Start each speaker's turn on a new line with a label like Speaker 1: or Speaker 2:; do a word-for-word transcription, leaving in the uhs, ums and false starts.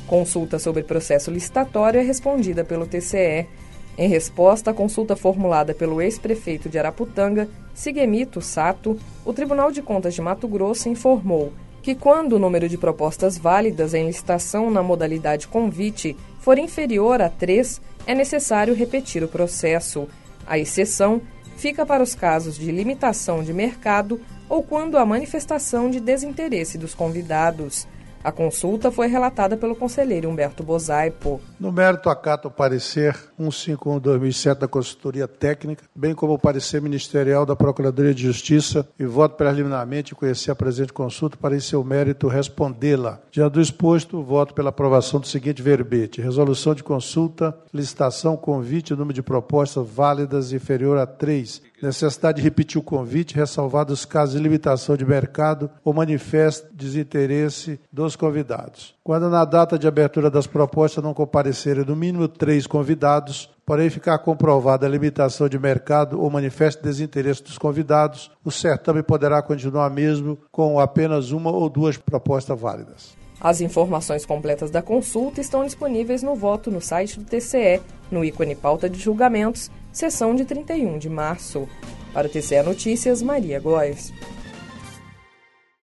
Speaker 1: Consulta sobre processo licitatório é respondida pelo T C E. Em resposta à consulta formulada pelo ex-prefeito de Araputanga, Sigemito Sato, o Tribunal de Contas de Mato Grosso informou que quando o número de propostas válidas em licitação na modalidade convite for inferior a três, é necessário repetir o processo. A exceção fica para os casos de limitação de mercado ou quando há manifestação de desinteresse dos convidados. A consulta foi relatada pelo conselheiro Humberto Bosaipo.
Speaker 2: No mérito, acato o parecer cento e cinquenta e um barra dois mil e sete da Consultoria Técnica, bem como o parecer ministerial da Procuradoria de Justiça, e voto preliminarmente conhecer a presente consulta para, em seu mérito, respondê-la. Diante do exposto, voto pela aprovação do seguinte verbete: resolução de consulta, licitação, convite, número de propostas válidas inferior a três. Necessidade de repetir o convite, ressalvados os casos de limitação de mercado ou manifesto desinteresse dos convidados. Quando na data de abertura das propostas não comparecerem no mínimo três convidados, porém ficar comprovada a limitação de mercado ou manifesto desinteresse dos convidados, o certame poderá continuar mesmo com apenas uma ou duas propostas válidas.
Speaker 1: As informações completas da consulta estão disponíveis no voto no site do T C E, no ícone pauta de julgamentos, sessão de trinta e um de março. Para o T C E Notícias, Maria Góes.